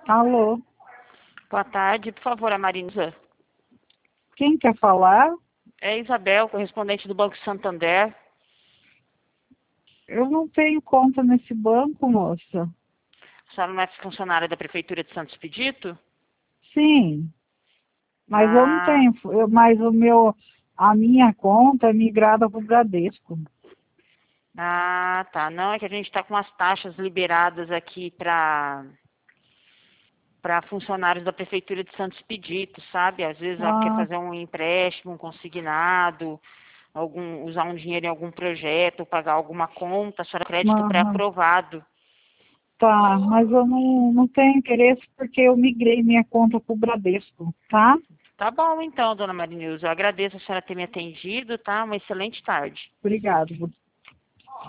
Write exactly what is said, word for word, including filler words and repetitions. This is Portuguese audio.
Alô, Boa tarde, por favor, a Marisa. quem quer falar? É Isabel, correspondente do Banco Santander. Eu não tenho conta nesse banco, moça. A senhora não é funcionária da Prefeitura de Santos Expedito? Sim, mas eu não Ah, tenho, eu, mas o meu, a minha conta é migrada para o Bradesco. ah, tá. Não, é que a gente está com as taxas liberadas aqui para para funcionários da Prefeitura de Santos Expedito, sabe? Às vezes ela quer Ah, fazer um empréstimo, um consignado, algum, usar um dinheiro em algum projeto, pagar alguma conta, a senhora crédito aham. pré-aprovado. Tá, mas eu não, não tenho interesse porque eu migrei minha conta para o Bradesco, tá? Tá bom então, dona Marinilza. Eu agradeço a senhora ter me atendido, tá? Uma excelente tarde. Obrigado.